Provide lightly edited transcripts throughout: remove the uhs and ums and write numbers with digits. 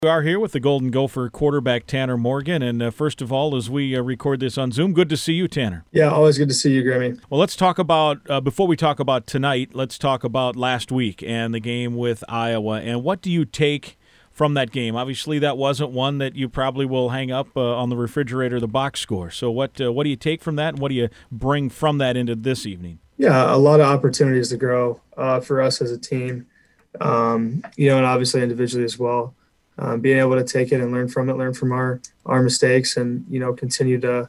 We are here with the Golden Gopher quarterback Tanner Morgan, and first of all, as we record this on Zoom, good to see you, Tanner. Yeah, always good to see you, Grammy. Well, let's talk about, before we talk about tonight, let's talk about last week and the game with Iowa, and what do you take from that game? Obviously, that wasn't one that you probably will hang up on the refrigerator, the box score. So what do you take from that, and what do you bring from that into this evening? Yeah, a lot of opportunities to grow for us as a team, and obviously individually as well. Being able to take it and learn from it, learn from our mistakes, and continue to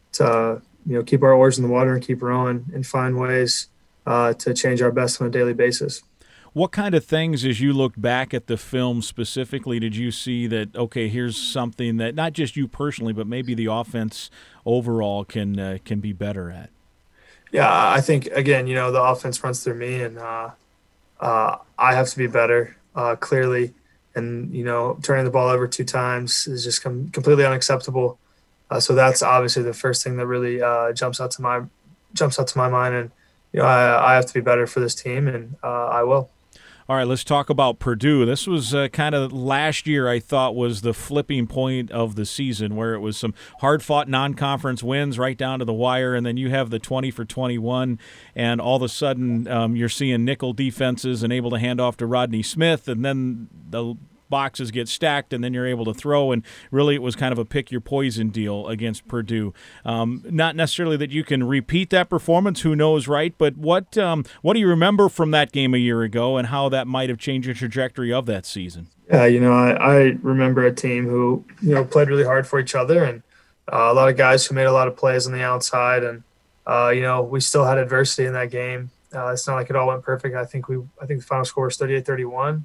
keep our oars in the water and keep rowing and find ways to change our best on a daily basis. What kind of things, as you look back at the film specifically, did you see that, okay, here's something that not just you personally, but maybe the offense overall can be better at? Yeah, I think, again, the offense runs through me, and I have to be better, clearly. And, turning the ball over 2 times is just completely unacceptable. So that's obviously the first thing that really jumps out to my mind. And, I have to be better for this team, and I will. All right, let's talk about Purdue. This was kind of last year, I thought, was the flipping point of the season, where it was some hard-fought non-conference wins right down to the wire, and then you have the 20 for 21, and all of a sudden you're seeing nickel defenses and able to hand off to Rodney Smith, and then the boxes get stacked, and then you're able to throw, and really it was kind of a pick-your-poison deal against Purdue. Not necessarily that you can repeat that performance, who knows, right? But what do you remember from that game a year ago, and how that might have changed the trajectory of that season? Yeah, I remember a team who, played really hard for each other, and a lot of guys who made a lot of plays on the outside, and, we still had adversity in that game. It's not like it all went perfect. I think the final score was 38-31.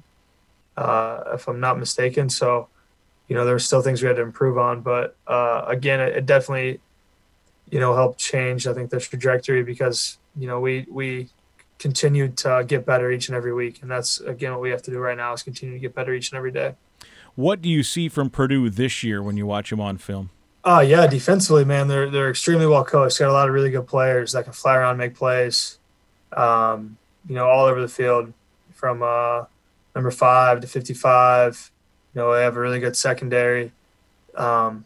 If I'm not mistaken. So, there were still things we had to improve on. But, again, it definitely, helped change, I think, the trajectory because, we continued to get better each and every week. And that's, again, what we have to do right now is continue to get better each and every day. What do you see from Purdue this year when you watch them on film? Yeah, defensively, man, they're extremely well coached. Got a lot of really good players that can fly around and make plays, all over the field from number 5 to 55. They have a really good secondary. They have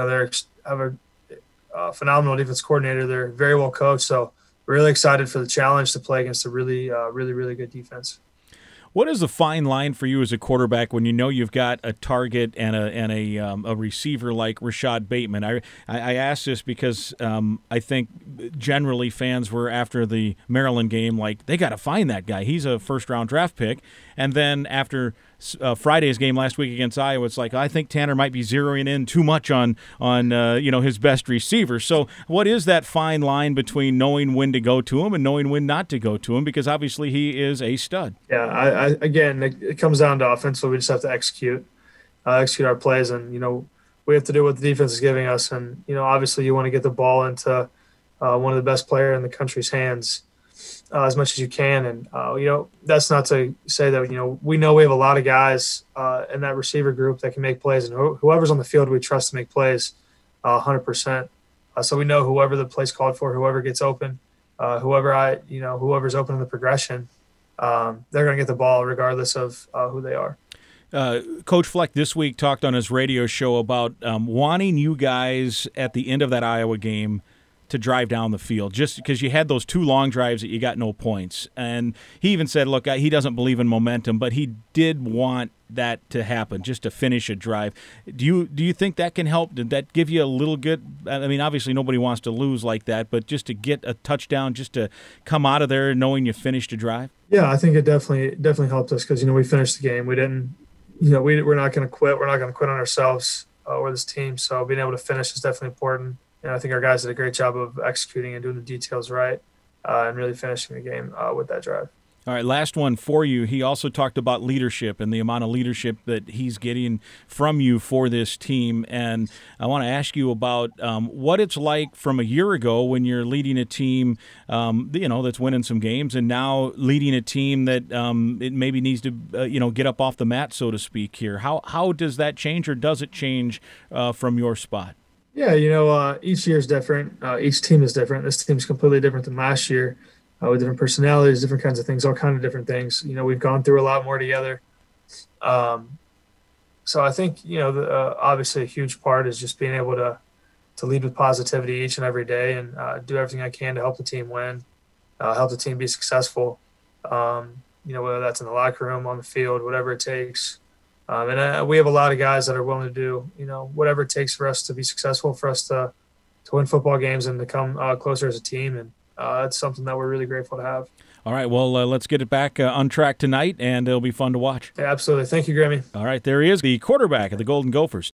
a phenomenal defense coordinator. They're very well coached. So we're really excited for the challenge to play against a really, really good defense. What is the fine line for you as a quarterback when you know you've got a target and a receiver like Rashad Bateman? I ask this because I think generally fans were, after the Maryland game, like, they got to find that guy. He's a first-round draft pick. And then after Friday's game last week against Iowa, it's like, I think Tanner might be zeroing in too much on his best receiver. So what is that fine line between knowing when to go to him and knowing when not to go to him? Because obviously he is a stud. Yeah, again, it comes down to offensively. We just have to execute our plays, and we have to do what the defense is giving us. And obviously you want to get the ball into one of the best players in the country's hands as much as you can. And that's not to say that we know we have a lot of guys in that receiver group that can make plays, and whoever's on the field we trust to make plays 100%. So we know whoever the play's called for, whoever gets open, whoever's open in the progression. They're going to get the ball regardless of who they are. Coach Fleck this week talked on his radio show about wanting you guys at the end of that Iowa game to drive down the field, just because you had those 2 long drives that you got no points. And he even said, look, he doesn't believe in momentum, but he did want that to happen, just to finish a drive. Do you think that can help? Did that give you a little good – I mean, obviously nobody wants to lose like that, but just to get a touchdown, just to come out of there knowing you finished a drive? Yeah, I think it definitely helped us because, we finished the game. We didn't – we're not going to quit. We're not going to quit on ourselves or this team. So being able to finish is definitely important. And I think our guys did a great job of executing and doing the details right and really finishing the game with that drive. All right, last one for you. He also talked about leadership and the amount of leadership that he's getting from you for this team. And I want to ask you about what it's like from a year ago when you're leading a team, that's winning some games, and now leading a team that it maybe needs to, get up off the mat, so to speak here. How does that change, or does it change from your spot? Yeah, each year is different. Each team is different. This team is completely different than last year. With different personalities, different kinds of things, all kinds of different things. We've gone through a lot more together. So I think obviously a huge part is just being able to lead with positivity each and every day, and do everything I can to help the team win, help the team be successful. Whether that's in the locker room, on the field, whatever it takes. And we have a lot of guys that are willing to do whatever it takes for us to be successful, for us to win football games and to come closer as a team. And it's something that we're really grateful to have. All right, well, let's get it back on track tonight, and it'll be fun to watch. Yeah, absolutely. Thank you, Grammy. All right, there he is, the quarterback of the Golden Gophers.